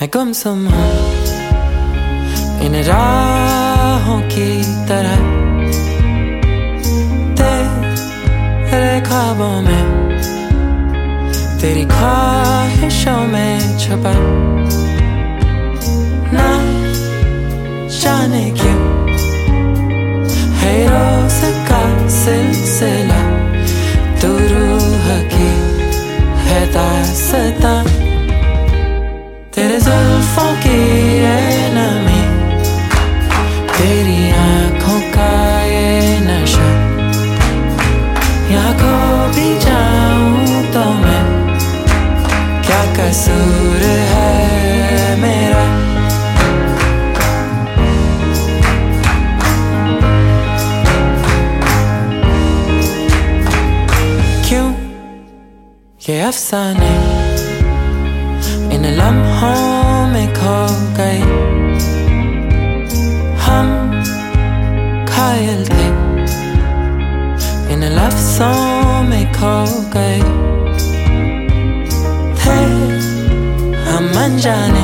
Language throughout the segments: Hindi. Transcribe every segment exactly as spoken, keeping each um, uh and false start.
मैं गुमसुम हूँ इन राहों की तरह, तेरे ख्वाबों में, तेरी ख्वाहिशों में छुपा। ना जाने क्यों है रोज़ का सिलसिला, तू रूह की है दास्तां, तेरे जुल्फों की ये नमी, तेरी आँखों का ये नशा। यहाँ खो भी जाऊं तो मैं, क्या कसूर है मेरा। क्यों ये अफसाने इन लम्हों में खो गए, हम घायल थे इन लफ्ज़ों में खो गए, थे हम अनजाने,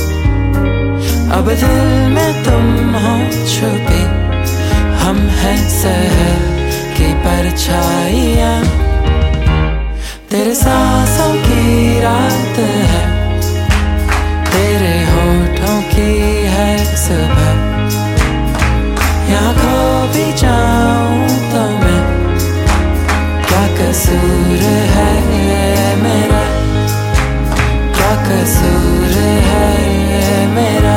अब दिल में तुम हो छुपी, हम हैं शहर की परछाइयाँ, तेरे सांसों की रात है, तेरे होठों की है सुबह। यहाँ खो भी जाऊं तो मैं, क्या कसूर है मेरा, क्या कसूर है मेरा।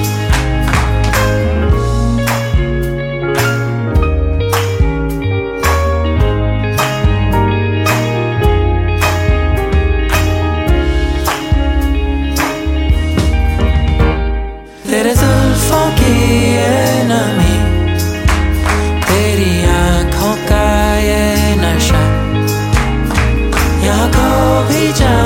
तेरे जुल्फों की ये नमी, तेरी आँखों का ये नशा, यहाँ खो भी जा